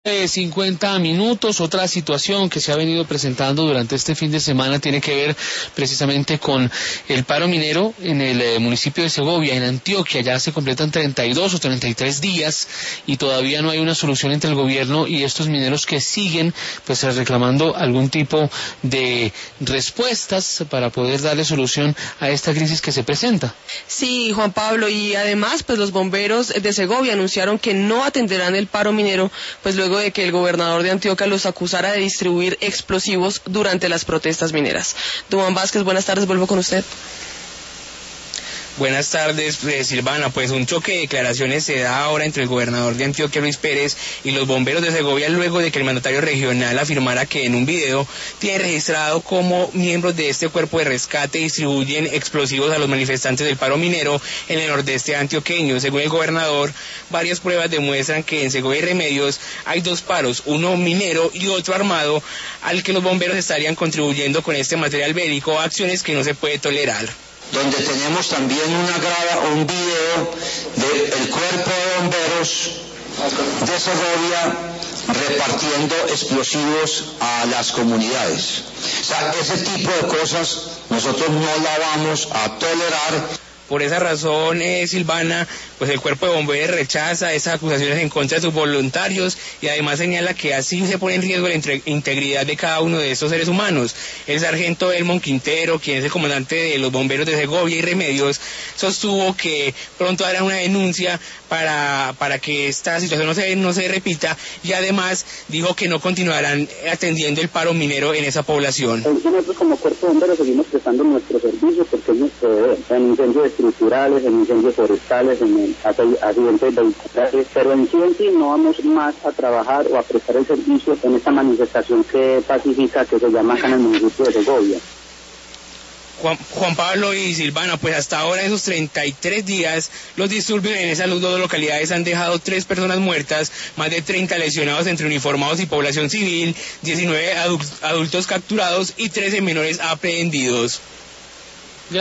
50 minutos. Otra situación que se ha venido presentando durante este fin de semana tiene que ver precisamente con el paro minero en el municipio de Segovia, en Antioquia. Ya se completan 32 o 33 días y todavía no hay una solución entre el gobierno y estos mineros que siguen pues reclamando algún tipo de respuestas para poder darle solución a esta crisis que se presenta. Sí, Juan Pablo, y además pues los bomberos de Segovia anunciaron que no atenderán el paro minero, pues luego de que el gobernador de Antioquia los acusara de distribuir explosivos durante las protestas mineras. Duan Vázquez, buenas tardes, vuelvo con usted. Buenas tardes, Silvana. Pues un choque de declaraciones se da ahora entre el gobernador de Antioquia, Luis Pérez, y los bomberos de Segovia, luego de que el mandatario regional afirmara que en un video tiene registrado cómo miembros de este cuerpo de rescate distribuyen explosivos a los manifestantes del paro minero en el nordeste antioqueño. Según el gobernador, varias pruebas demuestran que en Segovia y Remedios hay dos paros, uno minero y otro armado, al que los bomberos estarían contribuyendo con este material bélico, acciones que no se puede tolerar. Donde tenemos también un video del cuerpo de bomberos de Segovia repartiendo explosivos a las comunidades. O sea, ese tipo de cosas nosotros no la vamos a tolerar. Por esa razón, Silvana, pues el cuerpo de bomberos rechaza esas acusaciones en contra de sus voluntarios y además señala que así se pone en riesgo la integridad de cada uno de estos seres humanos. El sargento Elmon Quintero, quien es el comandante de los bomberos de Segovia y Remedios, sostuvo que pronto hará una denuncia para que esta situación no se repita, y además dijo que no continuarán atendiendo el paro minero en esa población. Nosotros como cuerpo de bomberos seguimos prestando nuestro servicio porque es nuestro deber, en incendios estructurales, en incendios forestales, en accidentes vehiculares, pero en sí no vamos más a trabajar o a prestar el servicio en esta manifestación pacífica que se llama acá en el municipio de Segovia. Juan Pablo y Silvana, pues hasta ahora en esos 33 días los disturbios en esas dos localidades han dejado 3 personas muertas, más de 30 lesionados entre uniformados y población civil, 19 adultos capturados y 13 menores aprehendidos.